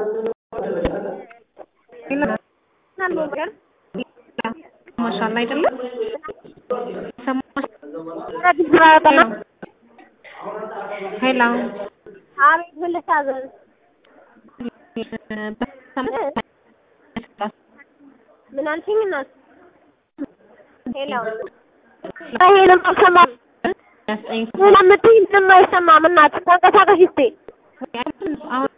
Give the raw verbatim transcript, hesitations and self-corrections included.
ማሻአላ አይደለም ሄሎ አቤት ምን ልታዘዝ ምን አልሽኝ እናት ሄሎ ሄሎ ሰማ ምን አምጥኝ ምን አይሰማም እናት ተንቀሳቀሽ እስቲ አሁን